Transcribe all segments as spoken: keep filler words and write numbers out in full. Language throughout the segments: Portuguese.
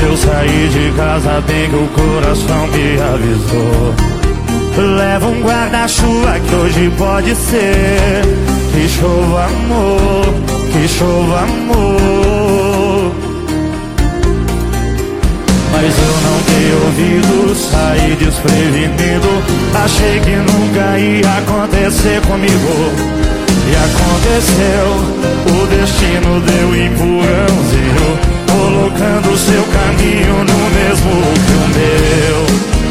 eu saí de casa, bem que o coração me avisou. Leva um guarda-chuva que hoje pode ser que chova amor, que chova amor. Mas eu não dei ouvido, saí desprevenido. Achei que nunca ia acontecer comigo. E aconteceu, o destino deu empurrãozinho, colocando o seu caminho no mesmo que o meu.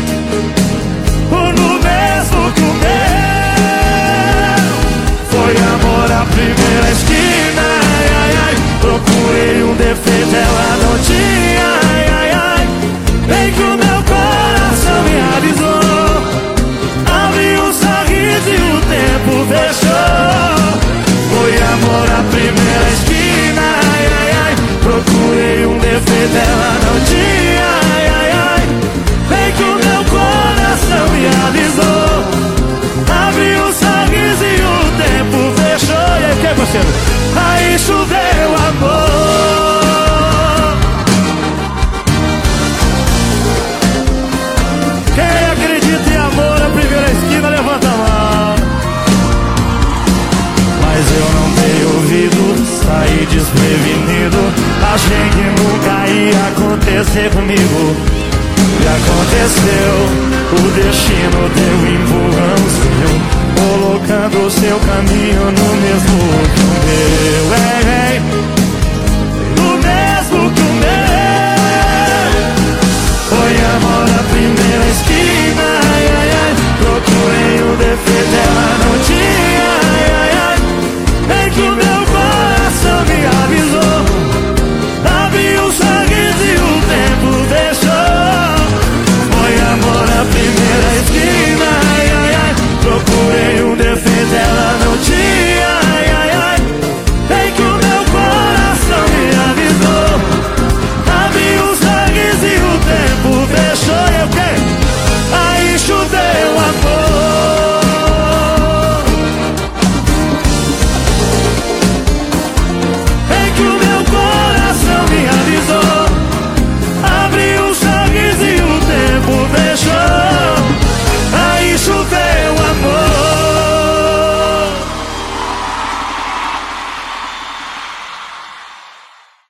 Ou no mesmo que o meu. Foi amor à primeira esquina, ai, ai, ai. Procurei um defeito, ela não tinha, ai, ai, ai. Bem que o meu coração me avisou. Abri um sorriso e o tempo fechou. Foi amor à primeira esquina, ai, ai, ai. Procurei um defeito, ela não tinha, ai, ai, ai. Bem que o meu coração me avisou. Abri um sorriso e o tempo fechou. E aí, que é, parceiro? Aí choveu amor. Quem acredita em amor à primeira esquina, levanta a mão. Mas eu não dei ouvido, saí desprevenido. Achei que nunca ia acontecer comigo. E aconteceu, o destino deu empurrão.